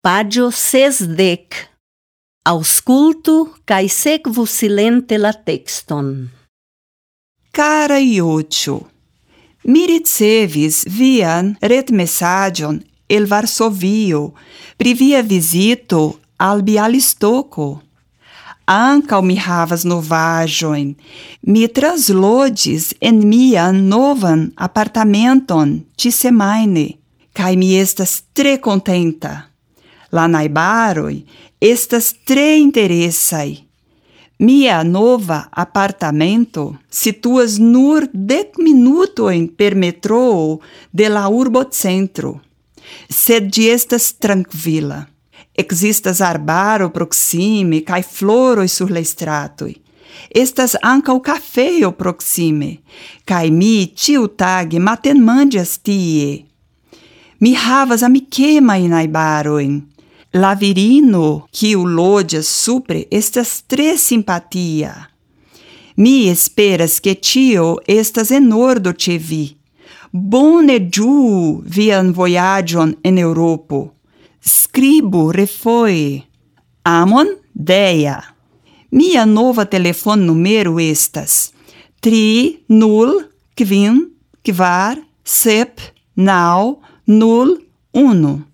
Pagio 60. Aŭskultu kaj sekvu silente la tekston. Cara Ioĉo, mi ricevis vian retmesaĝon el Varsovio pri via vizito al Bialistoko. Ankaŭ mi havas novaĵojn. Mi translodis en mian novan apartamenton ĉi-semajne, kaj mi estas tre kontenta. La najbaroj estas tre interesaj. Mia nova apartamento situas nur 10 minutojn per metroo de la urbocentro, sed ĝi estas trankvila. Ekzistas arbaro proksime kaj floroj sur la stratoj. Estas ankaŭ kafejo proksime, kaj mi ĉiutage matenmanĝas tie. Mi havas amikemajn najbarojn. La virino kiu loĝas supre estas tre simpatia. Mi esperas ke ĉio estas en ordo ĉe vi. Bone ĝuu vian vojaĝon en Eŭropo. Skribu refoje. Amon, Deja. Mia nova telefonnumero estas 30547 901.